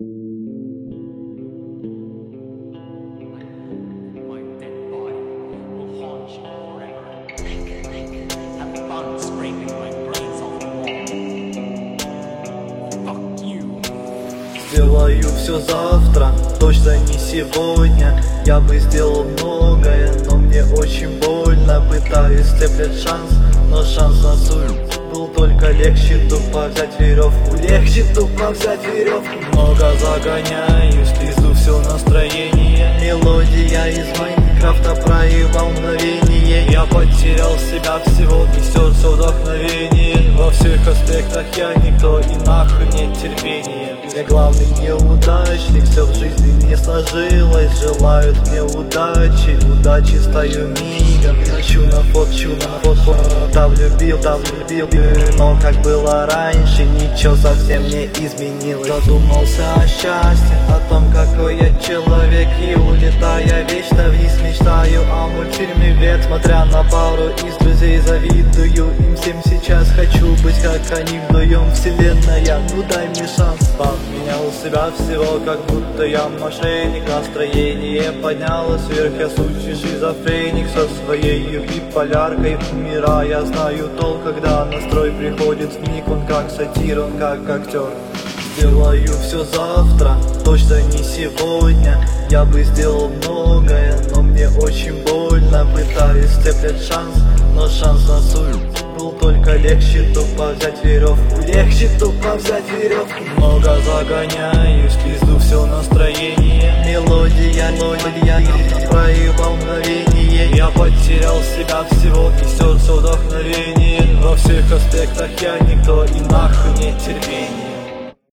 Сделаю все завтра, точно не сегодня. Я бы сделал многое, но мне очень больно. Пытаюсь цеплять шанс, но шанс на суд был только легче тупо взять веревку. Легче тупо взять веревку. Много загоняюсь, лизу все настроение. Мелодия из Майнкрафта проебал мгновение. Я потерял себя, всего несет все вдохновение. Во всех аспектах я никто и нахуй нет терпения. Я главный неудачник, все в жизни не сложилось. Желают мне удачи, удачи стою мигом. Хочу на фото, давлю бил, но как было раньше, ничего совсем не изменилось. Задумался о счастье, о том, какой я человек. И улетая вечно вниз, мечтаю о мультфильме «Вверх». Смотря на пару из друзей, завидую им всем сейчас. Хочу быть как они вдвоем, вселенная, ну дай мне шанс. Поменял себя всего, как будто я мошенник. Настроение поднялось вверх, я сущий шизофреник. Со своей биполяркой умирая, знаю толк, когда настрой приходит в миг. Он как сатир, он как актер. Сделаю все завтра, точно не сегодня. Я бы сделал многое, но мне очень больно. Пытаюсь цеплять шанс, но шанс на суд был только легче тупо взять веревку. Легче тупо взять веревку. Много загоняюсь, пизду все настроение. Мелодия проебал мгновение. Я потерял себя, всего несет все вдохновение. Во всех аспектах я никто и нахуй нет терпения.